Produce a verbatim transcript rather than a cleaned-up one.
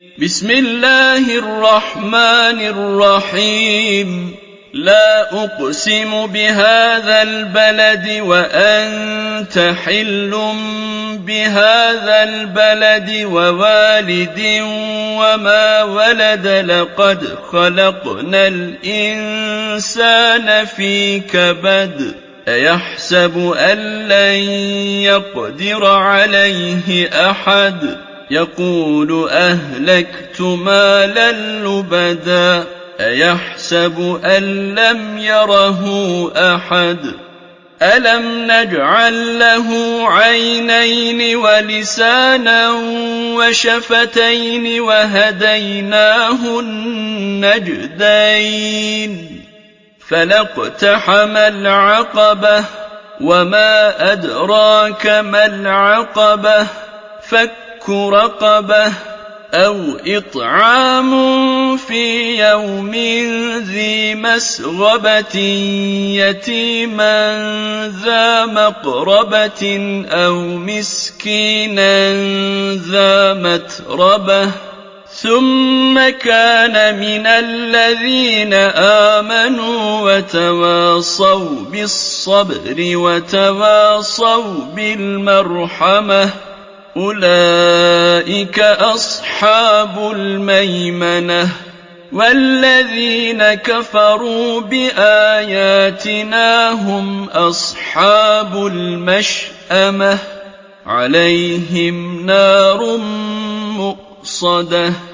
بسم الله الرحمن الرحيم لا أقسم بهذا البلد وأنت حل بهذا البلد ووالد وما ولد لقد خلقنا الإنسان في كبد أيحسب أن لن يقدر عليه أحد يقول أهلكت مالا لبدا أيحسب أن لم يره أحد ألم نجعل له عينين ولسانا وشفتين وهديناه النجدين فلاقتحم العقبة وما أدراك ما العقبة فك رقبة أو إطعام في يوم ذي مسغبة يتيما ذا مقربة أو مسكينا ذا متربة ثم كان من الذين آمنوا وتواصوا بالصبر وتواصوا بالمرحمة أولئك أصحاب الميمنة والذين كفروا بآياتنا هم أصحاب المشأمة عليهم نار مؤصدة